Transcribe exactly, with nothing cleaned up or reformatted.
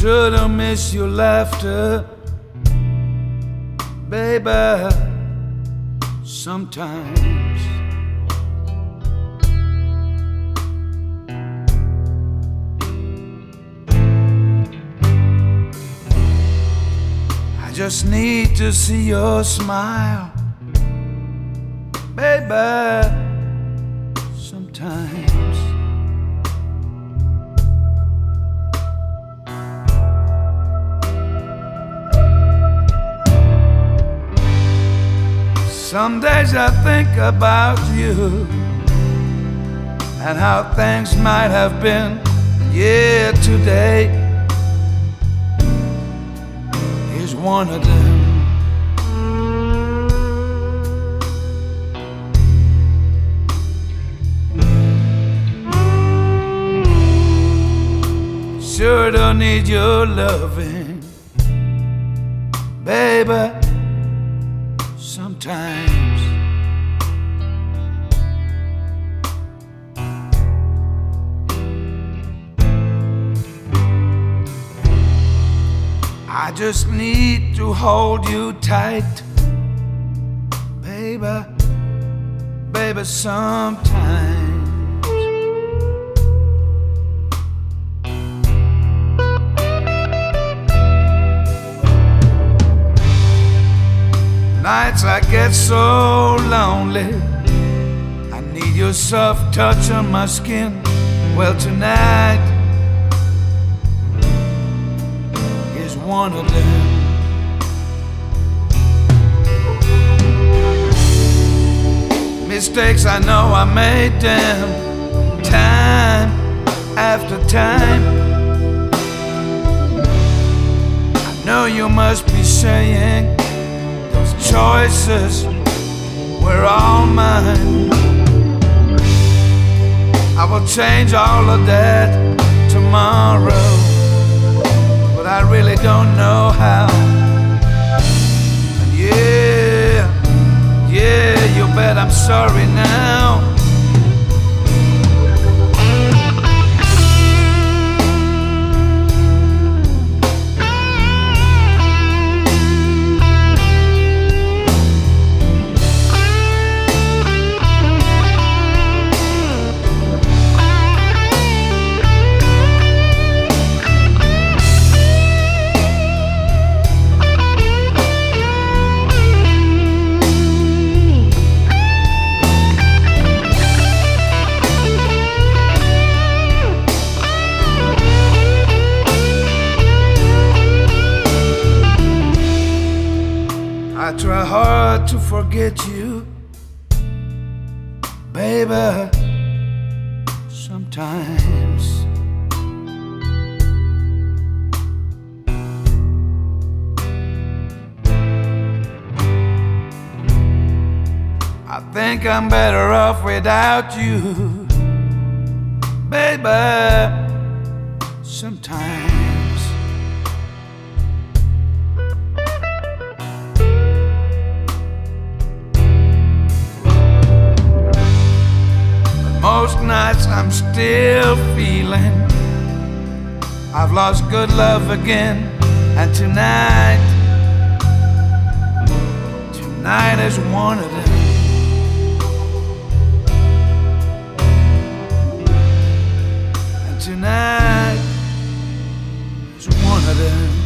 sure to miss your laughter, baby, sometimes. I just need to see your smile, baby, sometimes. Some days I think about you and how things might have been. Yeah, today is one of them. Sure don't need your loving, baby, sometimes. I just need to hold you tight, baby, baby, sometimes. Nights I get so lonely, I need your soft touch on my skin. Well, tonight is one of them. Mistakes I know I made them, time after time. I know you must be saying choices were all mine. I will change all of that tomorrow, but I really don't know how. And yeah, yeah, you bet I'm sorry now. I try hard to forget you, baby, sometimes. I think I'm better off without you, baby, sometimes. Most nights I'm still feeling I've lost good love again. And tonight, tonight is one of them. And tonight is one of them.